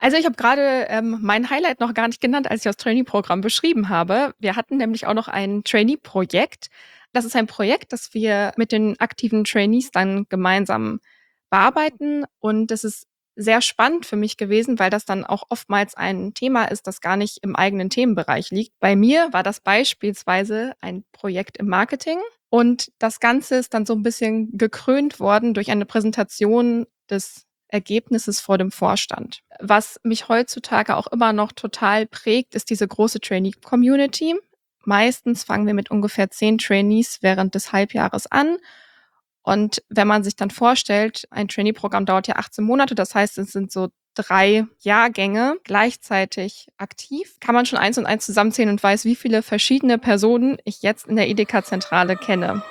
Also ich habe gerade mein Highlight noch gar nicht genannt, als ich das Trainee-Programm beschrieben habe. Wir hatten nämlich auch noch ein Trainee-Projekt. Das ist ein Projekt, das wir mit den aktiven Trainees dann gemeinsam bearbeiten. Und das ist sehr spannend für mich gewesen, weil das dann auch oftmals ein Thema ist, das gar nicht im eigenen Themenbereich liegt. Bei mir war das beispielsweise ein Projekt im Marketing. Und das Ganze ist dann so ein bisschen gekrönt worden durch eine Präsentation des Ergebnisses vor dem Vorstand. Was mich heutzutage auch immer noch total prägt, ist diese große Trainee-Community. Meistens fangen wir mit ungefähr 10 Trainees während des Halbjahres an. Und wenn man sich dann vorstellt, ein Trainee-Programm dauert ja 18 Monate, das heißt, es sind so 3 Jahrgänge gleichzeitig aktiv, kann man schon eins und eins zusammenzählen und weiß, wie viele verschiedene Personen ich jetzt in der Edeka-Zentrale kenne.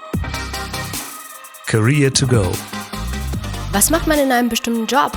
Career to go. Was macht man in einem bestimmten Job?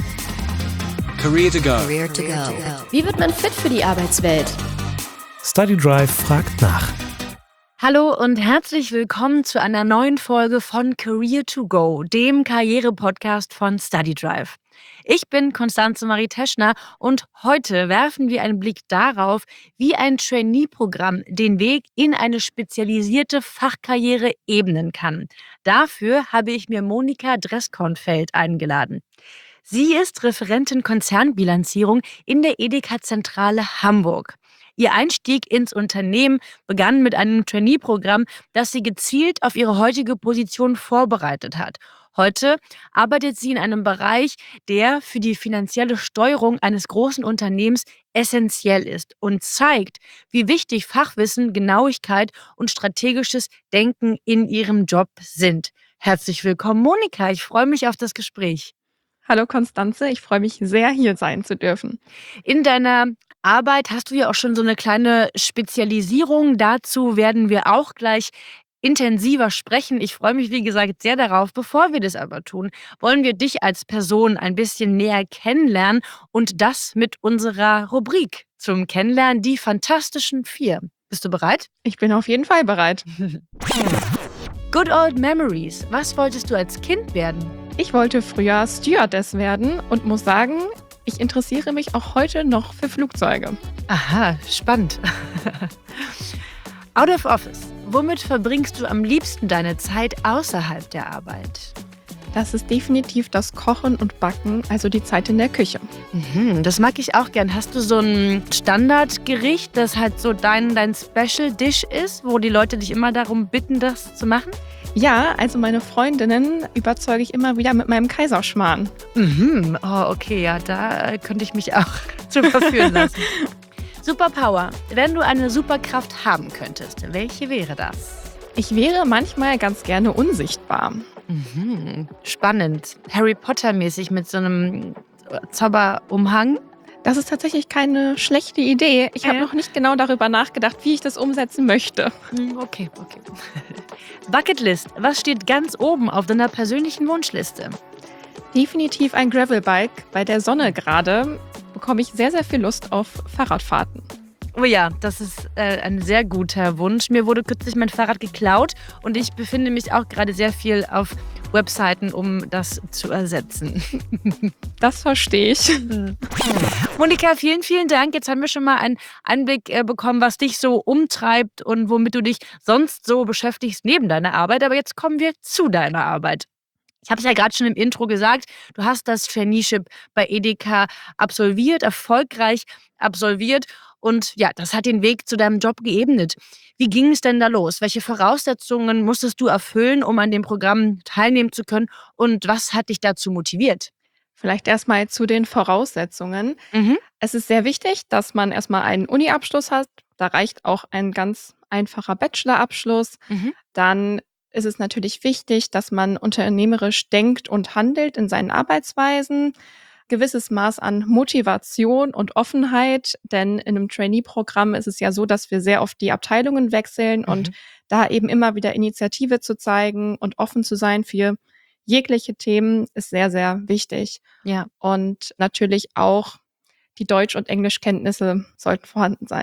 Career to go. Career to go. Wie wird man fit für die Arbeitswelt? StudyDrive fragt nach. Hallo und herzlich willkommen zu einer neuen Folge von Career to Go, dem Karriere-Podcast von StudyDrive. Ich bin Constanze Marie Teschner und heute werfen wir einen Blick darauf, wie ein Trainee-Programm den Weg in eine spezialisierte Fachkarriere ebnen kann. Dafür habe ich mir Monika Dreskornfeld eingeladen. Sie ist Referentin Konzernbilanzierung in der Edeka-Zentrale Hamburg. Ihr Einstieg ins Unternehmen begann mit einem Trainee-Programm, das sie gezielt auf ihre heutige Position vorbereitet hat. Heute arbeitet sie in einem Bereich, der für die finanzielle Steuerung eines großen Unternehmens essentiell ist und zeigt, wie wichtig Fachwissen, Genauigkeit und strategisches Denken in ihrem Job sind. Herzlich willkommen, Monika. Ich freue mich auf das Gespräch. Hallo Constanze, ich freue mich sehr, hier sein zu dürfen. In deiner Arbeit hast du ja auch schon so eine kleine Spezialisierung. Dazu werden wir auch gleich intensiver sprechen. Ich freue mich, wie gesagt, sehr darauf. Bevor wir das aber tun, wollen wir dich als Person ein bisschen näher kennenlernen und das mit unserer Rubrik zum Kennenlernen, die Fantastischen Vier. Bist du bereit? Ich bin auf jeden Fall bereit. Good old memories. Was wolltest du als Kind werden? Ich wollte früher Stewardess werden und muss sagen, ich interessiere mich auch heute noch für Flugzeuge. Aha, spannend. Out of office. Womit verbringst du am liebsten deine Zeit außerhalb der Arbeit? Das ist definitiv das Kochen und Backen, also die Zeit in der Küche. Das mag ich auch gern. Hast du so ein Standardgericht, das halt so dein Special Dish ist, wo die Leute dich immer darum bitten, das zu machen? Ja, also meine Freundinnen überzeuge ich immer wieder mit meinem Kaiserschmarrn. Oh, okay, ja, da könnte ich mich auch zu verführen lassen. Superpower. Wenn du eine Superkraft haben könntest, welche wäre das? Ich wäre manchmal ganz gerne unsichtbar. Spannend. Harry Potter-mäßig mit so einem Zauberumhang. Das ist tatsächlich keine schlechte Idee. Ich habe noch nicht genau darüber nachgedacht, wie ich das umsetzen möchte. Okay. Bucketlist. Was steht ganz oben auf deiner persönlichen Wunschliste? Definitiv ein Gravelbike. Bei der Sonne gerade bekomme ich sehr, sehr viel Lust auf Fahrradfahrten. Oh ja, das ist ein sehr guter Wunsch. Mir wurde kürzlich mein Fahrrad geklaut und ich befinde mich auch gerade sehr viel auf Webseiten, um das zu ersetzen. Das verstehe ich. Monika, vielen, vielen Dank. Jetzt haben wir schon mal einen Einblick bekommen, was dich so umtreibt und womit du dich sonst so beschäftigst neben deiner Arbeit. Aber jetzt kommen wir zu deiner Arbeit. Ich habe es ja gerade schon im Intro gesagt, du hast das Traineeship bei Edeka erfolgreich absolviert und ja, das hat den Weg zu deinem Job geebnet. Wie ging es denn da los? Welche Voraussetzungen musstest du erfüllen, um an dem Programm teilnehmen zu können und was hat dich dazu motiviert? Vielleicht erstmal zu den Voraussetzungen. Es ist sehr wichtig, dass man erstmal einen Uni-Abschluss hat. Da reicht auch ein ganz einfacher Bachelor-Abschluss. Dann ist es natürlich wichtig, dass man unternehmerisch denkt und handelt in seinen Arbeitsweisen. Gewisses Maß an Motivation und Offenheit, denn in einem Trainee-Programm ist es ja so, dass wir sehr oft die Abteilungen wechseln und da eben immer wieder Initiative zu zeigen und offen zu sein für jegliche Themen ist sehr, sehr wichtig. Ja. Und natürlich auch die Deutsch- und Englischkenntnisse sollten vorhanden sein.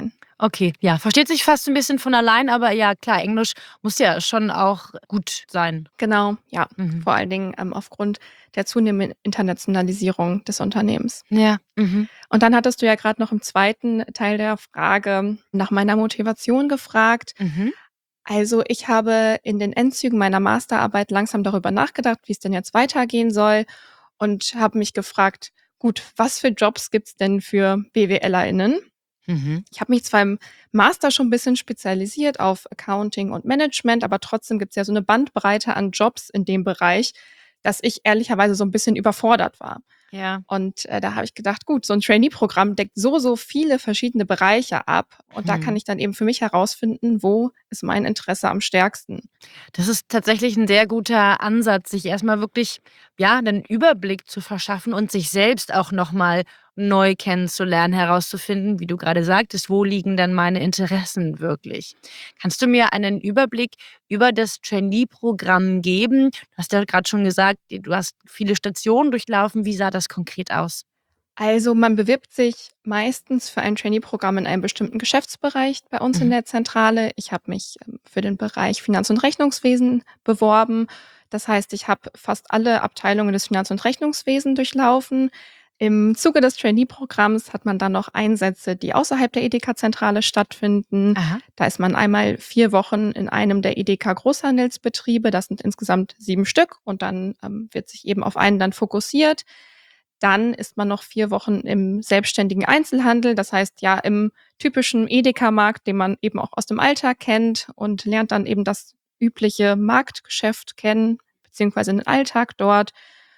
Okay, ja, versteht sich fast ein bisschen von allein, aber ja, klar, Englisch muss ja schon auch gut sein. Genau, ja. Mhm. Vor allen Dingen aufgrund der zunehmenden Internationalisierung des Unternehmens. Ja, mhm. Und dann hattest du ja gerade noch im zweiten Teil der Frage nach meiner Motivation gefragt. Mhm. Also ich habe in den Endzügen meiner Masterarbeit langsam darüber nachgedacht, wie es denn jetzt weitergehen soll und habe mich gefragt, gut, was für Jobs gibt's denn für BWLerInnen? Mhm. Ich habe mich zwar im Master schon ein bisschen spezialisiert auf Accounting und Management, aber trotzdem gibt's ja so eine Bandbreite an Jobs in dem Bereich, dass ich ehrlicherweise so ein bisschen überfordert war. Ja. Und, da habe ich gedacht: „Gut, so 'n Trainee-Programm deckt so viele verschiedene Bereiche ab und da kann Mhm. ich dann eben für mich herausfinden, wo ist mein Interesse am stärksten.“ Das ist tatsächlich ein sehr guter Ansatz, sich erstmal wirklich, ja, 'nen Überblick zu verschaffen und sich selbst auch noch mal neu kennenzulernen, herauszufinden, wie du gerade sagtest: „Wo liegen denn meine Interessen wirklich?“ Kannst du mir einen Überblick über das Trainee-Programm geben? Du hast ja grad schon gesagt, du hast viele Stationen durchlaufen. Wie sah das konkret aus? Also, man bewirbt sich meistens für ein Trainee-Programm in einem bestimmten Geschäftsbereich bei uns in Mhm. der Zentrale. Ich habe mich, für den Bereich Finanz und Rechnungswesen beworben. Das heißt, ich habe fast alle Abteilungen des Finanz und Rechnungswesen durchlaufen. Im Zuge des Trainee-Programms hat man dann noch Einsätze, die außerhalb der Edeka-Zentrale stattfinden. Aha. Da ist man einmal 4 Wochen in einem der Edeka-Großhandelsbetriebe. Das sind insgesamt 7 Stück und dann, wird sich eben auf einen dann fokussiert. Dann ist man noch 4 Wochen im selbstständigen Einzelhandel, das heißt, ja, im typischen Edeka-Markt, den man eben auch aus dem Alltag kennt und lernt dann eben das übliche Marktgeschäft kennen, beziehungsweise den Alltag dort.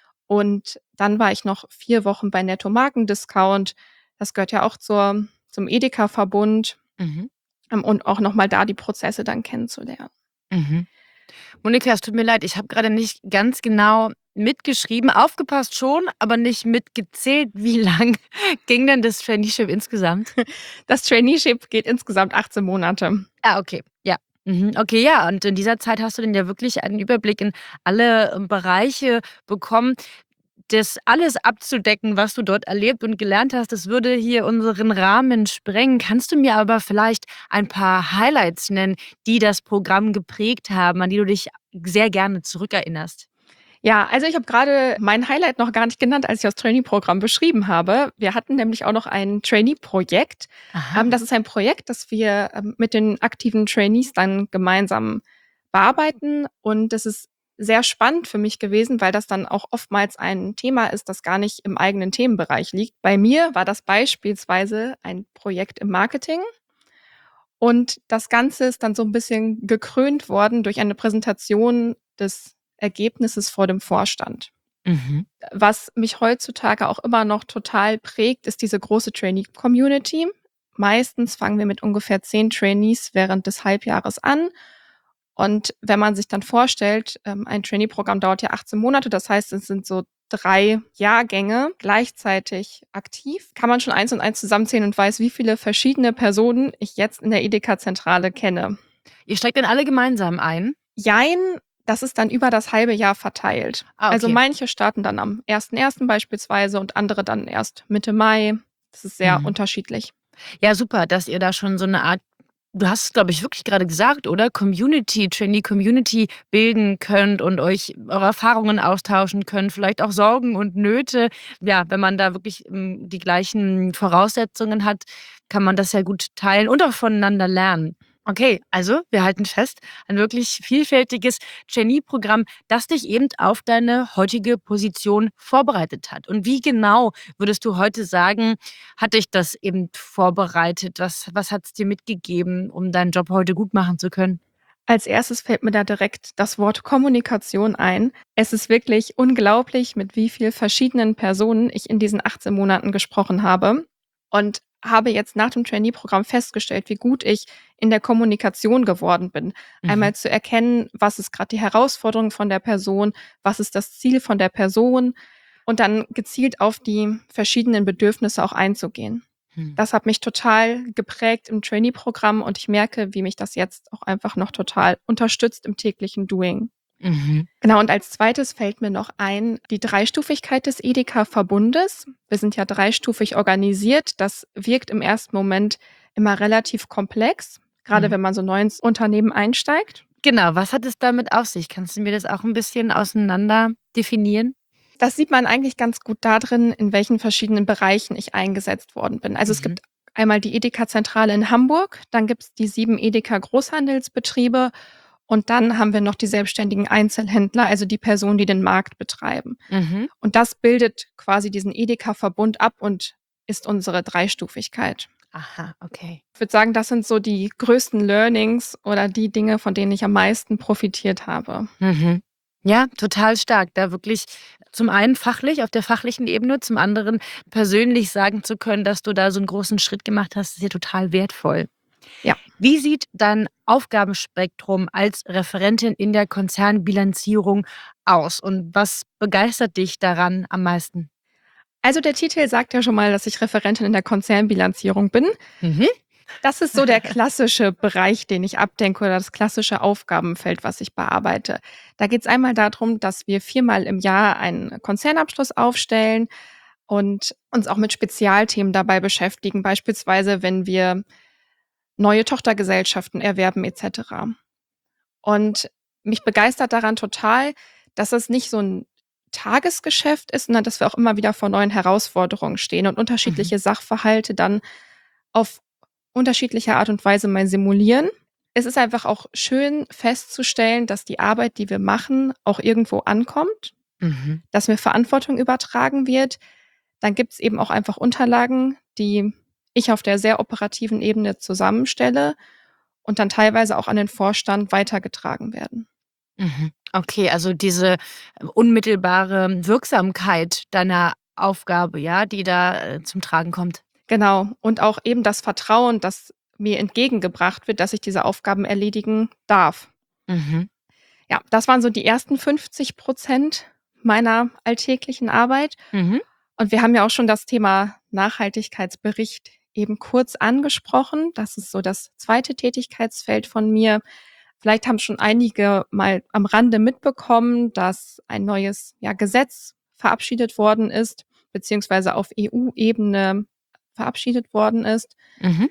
Und dann war ich noch 4 Wochen bei Netto Marken-Discount. Das gehört ja auch zum Edeka-Verbund, Mhm. und auch noch mal da die Prozesse dann kennenzulernen. Mhm. Monika, es tut mir leid, ich habe gerade nicht ganz genau mitgeschrieben. Aufgepasst schon, aber nicht mitgezählt. Wie lang ging denn das Traineeship insgesamt? Das Traineeship geht insgesamt 18 Monate. Ah, okay, ja. Mhm. Okay, ja, und in dieser Zeit hast du dann ja wirklich einen Überblick in alle, Bereiche bekommen. Das alles abzudecken, was du dort erlebt und gelernt hast, das würde hier unseren Rahmen sprengen. Kannst du mir aber vielleicht ein paar Highlights nennen, die das Programm geprägt haben, an die du dich sehr gerne zurückerinnerst? Ja, also ich habe gerade mein Highlight noch gar nicht genannt, als ich das Trainee-Programm beschrieben habe. Wir hatten nämlich auch noch ein Trainee-Projekt. Aha. Das ist ein Projekt, das wir, mit den aktiven Trainees dann gemeinsam bearbeiten. Und das ist sehr spannend für mich gewesen, weil das dann auch oftmals ein Thema ist, das gar nicht im eigenen Themenbereich liegt. Bei mir war das beispielsweise ein Projekt im Marketing. Und das Ganze ist dann so ein bisschen gekrönt worden durch eine Präsentation des Ergebnisses vor dem Vorstand. Mhm. Was mich heutzutage auch immer noch total prägt, ist diese große Trainee-Community. Meistens fangen wir mit ungefähr 10 Trainees während des Halbjahres an. Und wenn man sich dann vorstellt, ein Trainee-Programm dauert ja 18 Monate, das heißt, es sind so 3 Jahrgänge gleichzeitig aktiv, kann man schon eins und eins zusammenzählen und weiß, wie viele verschiedene Personen ich jetzt in der Edeka-Zentrale kenne. Ihr steigt dann alle gemeinsam ein? Jein, das ist dann über das halbe Jahr verteilt. Ah, Also okay. manche starten dann am 1.1. beispielsweise und andere dann erst Mitte Mai. Das ist sehr Mhm. unterschiedlich. Ja, super, dass ihr da schon so 'ne Art, du hast es, glaube ich, wirklich grade gesagt, oder? Trainee-Community bilden könnt und euch eure Erfahrungen austauschen könnt, vielleicht auch Sorgen und Nöte. Ja, wenn man da wirklich, die gleichen Voraussetzungen hat, kann man das ja gut teilen und auch voneinander lernen. Okay, also wir halten fest, ein wirklich vielfältiges Trainee-Programm, das dich eben auf deine heutige Position vorbereitet hat. Und wie genau würdest du heute sagen, hat dich das eben vorbereitet? Was hat's dir mitgegeben, um deinen Job heute gut machen zu können? Als erstes fällt mir da direkt das Wort Kommunikation ein. Es ist wirklich unglaublich, mit wie viel verschiedenen Personen ich in diesen 18 Monaten gesprochen habe und habe jetzt nach dem Trainee-Programm festgestellt, wie gut ich in der Kommunikation geworden bin. Mhm. Einmal zu erkennen, was ist gerade die Herausforderung von der Person, was ist das Ziel von der Person und dann gezielt auf die verschiedenen Bedürfnisse auch einzugehen. Mhm. Das hat mich total geprägt im Trainee-Programm und ich merke, wie mich das jetzt auch einfach noch total unterstützt im täglichen Doing. Mhm. Genau, und als Zweites fällt mir noch ein, die Dreistufigkeit des Edeka-Verbundes. Wir sind ja dreistufig organisiert. Das wirkt im ersten Moment immer relativ komplex, gerade Mhm. wenn man so neu ins Unternehmen einsteigt. Genau, was hat es damit auf sich? Kannst du mir das auch ein bisschen auseinander definieren? Das sieht man eigentlich ganz gut darin, in welchen verschiedenen Bereichen ich eingesetzt worden bin. Also es Mhm. gibt einmal die Edeka-Zentrale in Hamburg, dann gibt es die 7 Edeka-Großhandelsbetriebe und dann haben wir noch die selbstständigen Einzelhändler, also die Personen, die den Markt betreiben. Mhm. Und das bildet quasi diesen Edeka-Verbund ab und ist unsere Dreistufigkeit. Aha, okay. Ich würde sagen, das sind so die größten Learnings oder die Dinge, von denen ich am meisten profitiert habe. Mhm. Ja, total stark. Da wirklich zum einen fachlich, auf der fachlichen Ebene, zum anderen persönlich sagen zu können, dass du da so einen großen Schritt gemacht hast, ist ja total wertvoll. Ja. Wie sieht dein Aufgabenspektrum als Referentin in der Konzernbilanzierung aus und was begeistert dich daran am meisten? Also der Titel sagt ja schon mal, dass ich Referentin in der Konzernbilanzierung bin. Mhm. Das ist so der klassische Bereich, den ich abdenke oder das klassische Aufgabenfeld, was ich bearbeite. Da geht es einmal darum, dass wir 4-mal im Jahr einen Konzernabschluss aufstellen und uns auch mit Spezialthemen dabei beschäftigen, beispielsweise wenn wir neue Tochtergesellschaften erwerben etc. Und mich begeistert daran total, dass es nicht so ein Tagesgeschäft ist, sondern dass wir auch immer wieder vor neuen Herausforderungen stehen und Mhm. unterschiedliche Sachverhalte dann auf unterschiedliche Art und Weise mal simulieren. Es ist einfach auch schön festzustellen, dass die Arbeit, die wir machen, auch irgendwo ankommt, Mhm. dass mir Verantwortung übertragen wird. Dann gibt's eben auch einfach Unterlagen, die ich auf der sehr operativen Ebene zusammenstelle und dann teilweise auch an den Vorstand weitergetragen werden. Mhm. Okay, also diese unmittelbare Wirksamkeit deiner Aufgabe, ja, die da, zum Tragen kommt. Genau. Und auch eben das Vertrauen, das mir entgegengebracht wird, dass ich diese Aufgaben erledigen darf. Mhm. Ja, das waren so die ersten 50% meiner alltäglichen Arbeit. Mhm. Und wir haben ja auch schon das Thema Nachhaltigkeitsbericht eben kurz angesprochen. Das ist so das zweite Tätigkeitsfeld von mir. Vielleicht haben schon einige mal am Rande mitbekommen, dass ein neues Gesetz verabschiedet worden ist, beziehungsweise auf EU-Ebene verabschiedet worden ist. Mhm.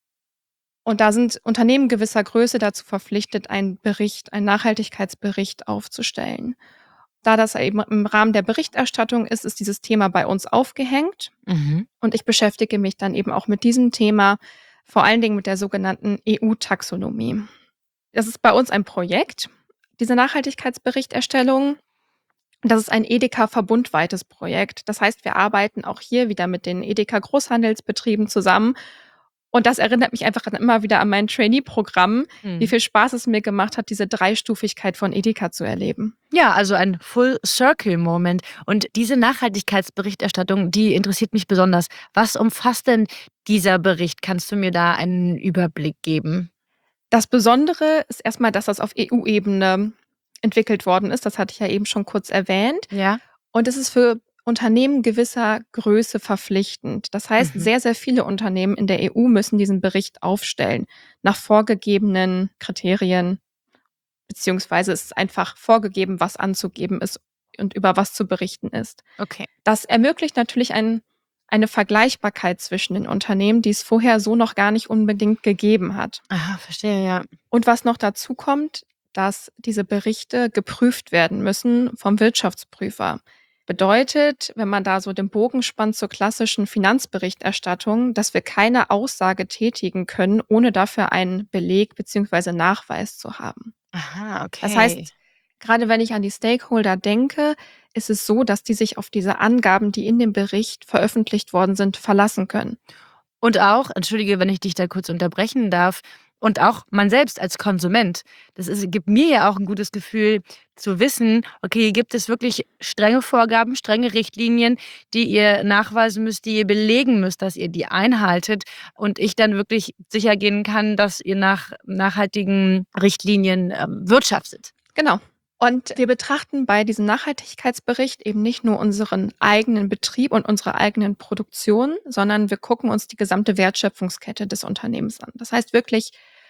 Und da sind Unternehmen gewisser Größe dazu verpflichtet, einen Nachhaltigkeitsbericht aufzustellen. Da das eben im Rahmen der Berichterstattung ist, ist dieses Thema bei uns aufgehängt. Mhm. Und ich beschäftige mich dann eben auch mit diesem Thema, vor allen Dingen mit der sogenannten EU-Taxonomie. Das ist bei uns ein Projekt, diese Nachhaltigkeitsberichterstellung. Das ist ein Edeka-verbundweites Projekt. Das heißt, wir arbeiten auch hier wieder mit den Edeka-Großhandelsbetrieben zusammen. Und das erinnert mich einfach immer wieder an mein Trainee-Programm, wie Mhm. viel Spaß es mir gemacht hat, diese Dreistufigkeit von Edeka zu erleben. Ja, also ein Full-Circle-Moment. Und diese Nachhaltigkeitsberichterstattung, die interessiert mich besonders. Was umfasst denn dieser Bericht? Kannst du mir da einen Überblick geben? Das Besondere ist erstmal, dass das auf EU-Ebene entwickelt worden ist. Das hatte ich ja eben schon kurz erwähnt. Ja. Und es ist für Unternehmen gewisser Größe verpflichtend. Das heißt, Mhm. sehr, sehr viele Unternehmen in der EU müssen diesen Bericht aufstellen, nach vorgegebenen Kriterien, beziehungsweise es ist einfach vorgegeben, was anzugeben ist und über was zu berichten ist. Okay. Das ermöglicht natürlich eine Vergleichbarkeit zwischen den Unternehmen, die es vorher so noch gar nicht unbedingt gegeben hat. Aha, verstehe, ja. Und was noch dazu kommt, dass diese Berichte geprüft werden müssen vom Wirtschaftsprüfer. Bedeutet, wenn man da so den Bogen spannt zur klassischen Finanzberichterstattung, dass wir keine Aussage tätigen können, ohne dafür einen Beleg bzw. Nachweis zu haben. Aha, okay. Das heißt, gerade wenn ich an die Stakeholder denke, ist es so, dass die sich auf diese Angaben, die in dem Bericht veröffentlicht worden sind, verlassen können. Und auch, entschuldige, wenn ich dich da kurz unterbrechen darf, und auch man selbst als Konsument, gibt mir ja auch ein gutes Gefühl zu wissen, okay, hier gibt es wirklich strenge Vorgaben, strenge Richtlinien, die ihr nachweisen müsst, die ihr belegen müsst, dass ihr die einhaltet und ich dann wirklich sicher gehen kann, dass ihr nach nachhaltigen Richtlinien wirtschaftet. Genau. Und wir betrachten bei diesem Nachhaltigkeitsbericht eben nicht nur unseren eigenen Betrieb und unsere eigenen Produktion, sondern wir gucken uns die gesamte Wertschöpfungskette des Unternehmens an. Das heißt wirklich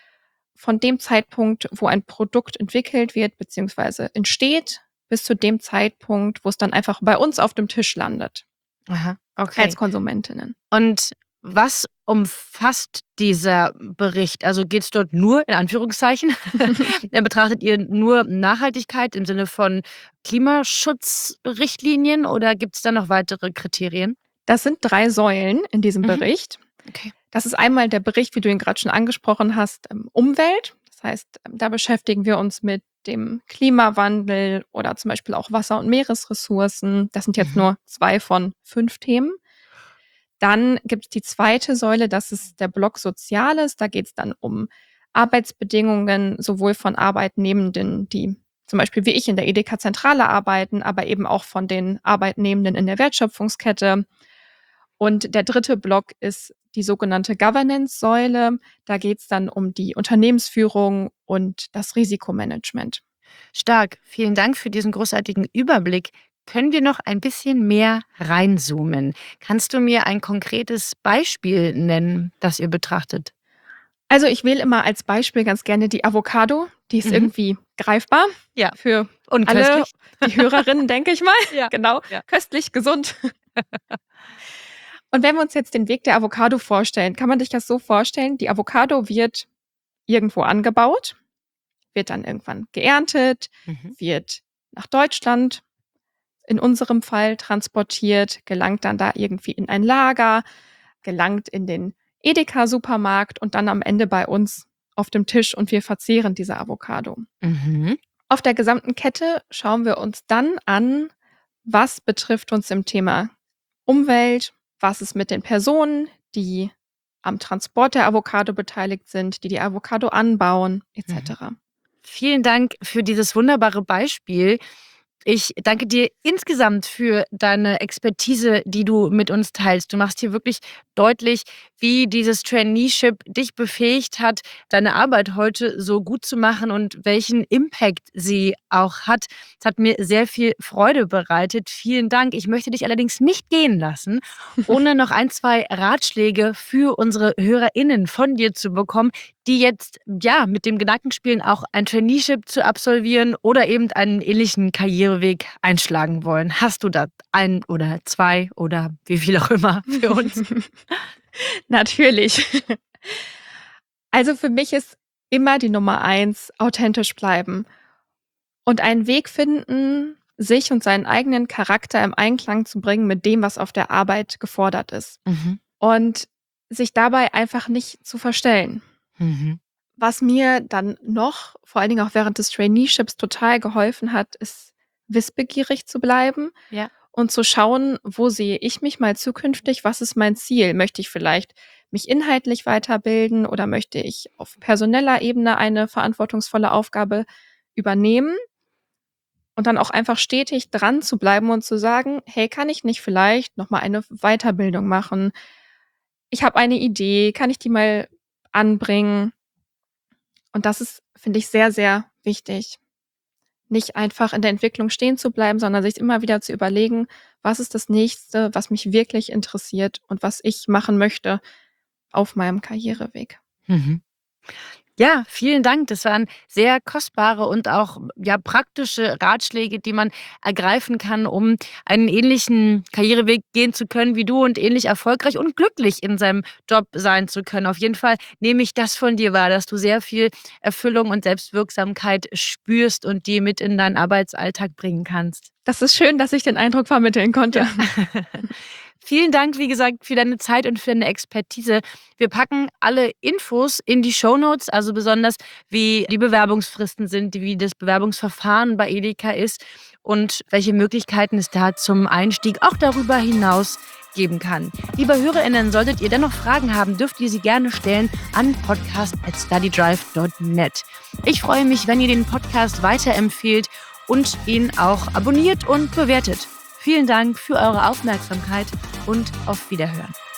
von dem Zeitpunkt, wo ein Produkt entwickelt wird bzw. entsteht, bis zu dem Zeitpunkt, wo es dann einfach bei uns auf dem Tisch landet, Aha, okay. als Konsumentinnen. Und Was umfasst dieser Bericht? Also geht es dort nur, in Anführungszeichen, betrachtet ihr nur Nachhaltigkeit im Sinne von Klimaschutzrichtlinien oder gibt es da noch weitere Kriterien? Das sind 3 Säulen in diesem Bericht. Okay. Das ist einmal der Bericht, wie du ihn gerade schon angesprochen hast, Umwelt. Das heißt, da beschäftigen wir uns mit dem Klimawandel oder zum Beispiel auch Wasser- und Meeresressourcen. Das sind jetzt nur 2 von 5 Themen. Dann gibt es die zweite Säule, das ist der Block Soziales. Da geht es dann um Arbeitsbedingungen sowohl von Arbeitnehmenden, die zum Beispiel wie ich in der Edeka-Zentrale arbeiten, aber eben auch von den Arbeitnehmenden in der Wertschöpfungskette. Und der dritte Block ist die sogenannte Governance-Säule. Da geht es dann um die Unternehmensführung und das Risikomanagement. Stark. Vielen Dank für diesen großartigen Überblick. Können wir noch ein bisschen mehr reinzoomen? Kannst du mir ein konkretes Beispiel nennen, das ihr betrachtet? Also ich wähle immer als Beispiel ganz gerne die Avocado. Die ist irgendwie greifbar für Und alle köstlich. die Hörerinnen, denke ich mal. Ja. Genau, Ja. köstlich, gesund. Und wenn wir uns jetzt den Weg der Avocado vorstellen, kann man sich das so vorstellen, die Avocado wird irgendwo angebaut, wird dann irgendwann geerntet, wird nach Deutschland in unserem Fall transportiert, gelangt dann da irgendwie in ein Lager, gelangt in den Edeka-Supermarkt und dann am Ende bei uns auf dem Tisch und wir verzehren diese Avocado. Auf der gesamten Kette schauen wir uns dann an, was betrifft uns im Thema Umwelt, was ist mit den Personen, die am Transport der Avocado beteiligt sind, die die Avocado anbauen, etc. Vielen Dank für dieses wunderbare Beispiel. Ich danke dir insgesamt für deine Expertise, die du mit uns teilst. Du machst hier wirklich deutlich, wie dieses Traineeship dich befähigt hat, deine Arbeit heute so gut zu machen und welchen Impact sie auch hat. Es hat mir sehr viel Freude bereitet. Vielen Dank. Ich möchte dich allerdings nicht gehen lassen, ohne noch 1, 2 Ratschläge für unsere HörerInnen von dir zu bekommen, die jetzt mit dem Gedanken spielen, auch ein Traineeship zu absolvieren oder eben einen ähnlichen Karriereweg einschlagen wollen. Hast du da 1 oder 2 oder wie viel auch immer für uns? Natürlich. Also für mich ist immer die Nummer 1 authentisch bleiben und einen Weg finden, sich und seinen eigenen Charakter im Einklang zu bringen mit dem, was auf der Arbeit gefordert ist. Und sich dabei einfach nicht zu verstellen. Was mir dann noch, vor allen Dingen auch während des Traineeships, total geholfen hat, ist wissbegierig zu bleiben und zu schauen, wo sehe ich mich mal zukünftig, was ist mein Ziel? Möchte ich vielleicht mich inhaltlich weiterbilden oder möchte ich auf personeller Ebene eine verantwortungsvolle Aufgabe übernehmen? Und dann auch einfach stetig dran zu bleiben und zu sagen, hey, kann ich nicht vielleicht nochmal eine Weiterbildung machen? Ich habe eine Idee, kann ich die mal anbringen? Und das ist, finde ich, sehr, sehr wichtig. Nicht einfach in der Entwicklung stehen zu bleiben, sondern sich immer wieder zu überlegen, was ist das Nächste, was mich wirklich interessiert und was ich machen möchte auf meinem Karriereweg. Ja, vielen Dank. Das waren sehr kostbare und auch praktische Ratschläge, die man ergreifen kann, um einen ähnlichen Karriereweg gehen zu können wie du und ähnlich erfolgreich und glücklich in seinem Job sein zu können. Auf jeden Fall nehme ich das von dir wahr, dass du sehr viel Erfüllung und Selbstwirksamkeit spürst und die mit in deinen Arbeitsalltag bringen kannst. Das ist schön, dass ich den Eindruck vermitteln konnte. Vielen Dank, wie gesagt, für deine Zeit und für deine Expertise. Wir packen alle Infos in die Shownotes, also besonders wie die Bewerbungsfristen sind, wie das Bewerbungsverfahren bei Edeka ist und welche Möglichkeiten es da zum Einstieg auch darüber hinaus geben kann. Liebe HörerInnen, solltet ihr dennoch Fragen haben, dürft ihr sie gerne stellen an podcast@studydrive.net. Ich freue mich, wenn ihr den Podcast weiterempfehlt und ihn auch abonniert und bewertet. Vielen Dank für eure Aufmerksamkeit und auf Wiederhören.